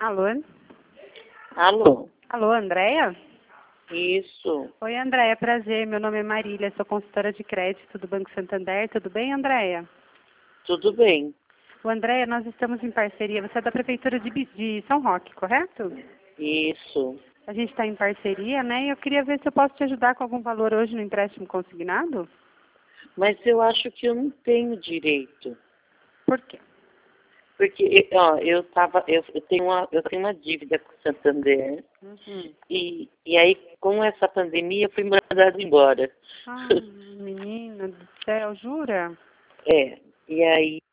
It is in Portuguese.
Alô? Alô? Alô, Andréia? Isso. Oi, Andréia, prazer. Meu nome é Marília, sou consultora de crédito do Banco Santander. Tudo bem, Andréia? Tudo bem. Andréia, nós estamos em parceria. Você é da Prefeitura de São Roque, correto? Isso. A gente está em parceria, né? E eu queria ver se eu posso te ajudar com algum valor hoje no empréstimo consignado. Mas eu acho que eu não tenho direito. Por quê? Porque, ó, eu tenho uma dívida com o Santander. Uhum. E aí, com essa pandemia, eu fui mandada embora. Ah, menina do céu, jura? É. E aí,